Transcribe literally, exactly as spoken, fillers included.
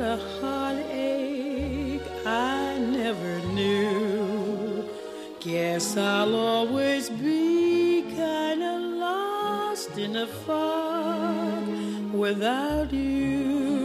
a heartache I never knew. Guess I'll always be kinda lost in the fog without you.